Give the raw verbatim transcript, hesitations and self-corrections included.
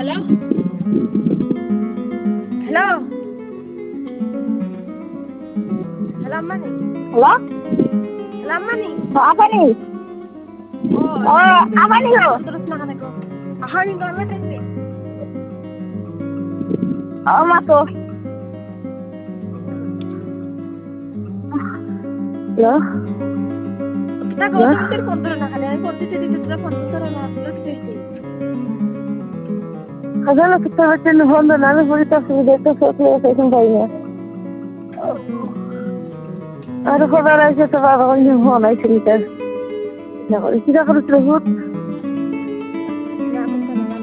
Hello? Hello, Ammani? Hello? Hello, Ammani? Oh, apa nih? Oh, Oh, apa nih lo? terus makan aku. Aha, nih gak ngerti sih. Oh, masuk. Hello? Kita gautam tir phone ধরে না খালি আমি phone দিতে দিতে তোরা phone ধরে না লুট দিছি Kagano kita baca ni phone na আমি বলি তো সুবিধা তো সত্যি এখন পাই না আর খবর আছে তো বাবা কোন ফোন আইছিল তার না করে কি করে